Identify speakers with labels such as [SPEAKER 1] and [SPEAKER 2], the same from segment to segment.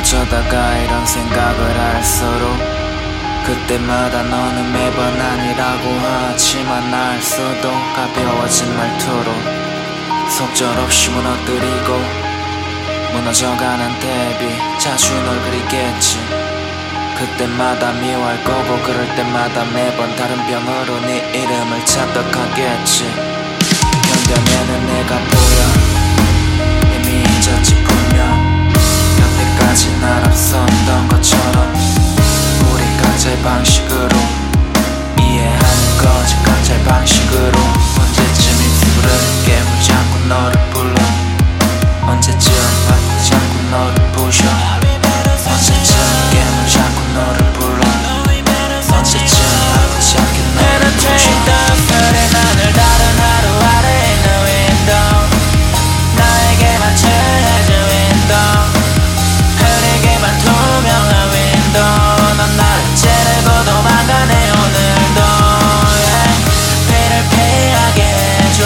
[SPEAKER 1] 어쩌다가 이런 생각을 할 서로 그때마다 너는 매번 아니라고 하지만 날 써도 가벼워진 말투로 속절없이 무너뜨리고 무너져가는 대비 자주 널 그리겠지. 그때마다 미워할 거고 그럴 때마다 매번 다른 병으로 네 이름을 찾아가겠지. 견뎌내는 내가 보여 이미 잊었지 분명. 여태까지 날 앞섰던 것처럼 우린 각자의 방식으로 이해하는 거지. 각자의 방식으로 언제쯤 입술을 깨물지 않고 너를 불러. 언제쯤 아프지 않고 너를 부셔. 언제쯤 깨물지 않고 너를 불러. 언제쯤 아프지 않게 너를 부셔. 그래 나를 다른 하루 아래 있는 윈도우 나에게만 칠해진 윈도우 흐리게만 투명한 윈도우 넌 나를 찌르고 도망가네 오늘도 yeah. 비를 피하게 해줘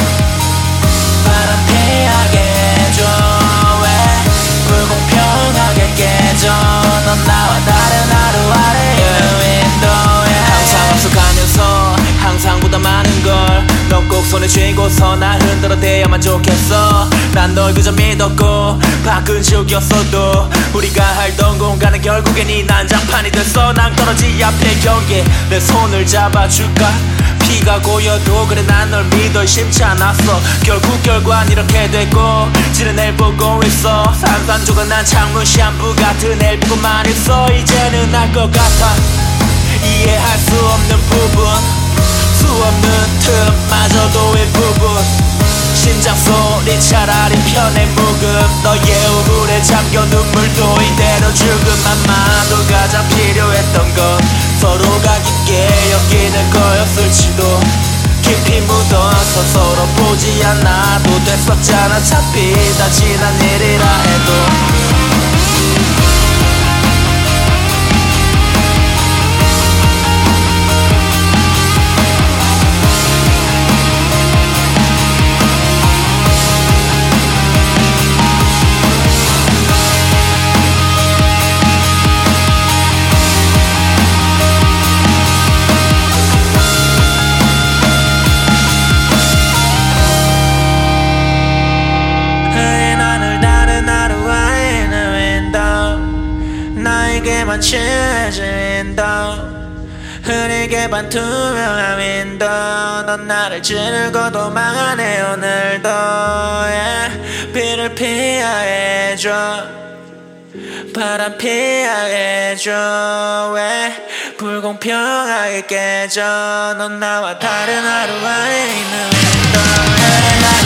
[SPEAKER 1] 바람 피하게 해줘 왜 불공평하게 깨져 넌 나와 다른 하루 아래 있는 윈도우 yeah. 항상 앞서가면서 항상 보다 많은 걸 넌 꼭 손에 쥐고서 날 흔들어대야만 좋겠어. 난 널 그저 믿었고 밖은 지옥이었어도 우리가 알던 공간은 결국엔 이 난장판이 됐어. 낭떠러지 앞에 경계 내 손을 잡아줄까. 피가 고여도 그래 난 널 믿어 심지 않았어. 결국 결과는 이렇게 됐고 지는 날 보고 있어. 산산조각난 창문 샴푸 같은 날 보고만 있어. 이제는 알 것 같아 이해할 수 없는 부분 수 없는 틈마저도 일부분 심장 소리 차라리 편해 묵음 너의 우물에 잠겨 눈물도 이대로 죽음만만도 가장 필요했던 건 서로가 깊게 여기는 거였을지도. 깊이 묻어서 서로 보지 않아도 됐었잖아. 어차피 다 지난 일이라 해도 나에게만 칠해진 윈도우 흐리게만 투명한 윈도우 넌 나를 찌르고 도망가네 오늘도 yeah. 비를 피하게 해줘 바람 피하게 해줘 왜 불공평하게 깨져 넌 나와 다른 하루 안에 있는 윈도우 yeah.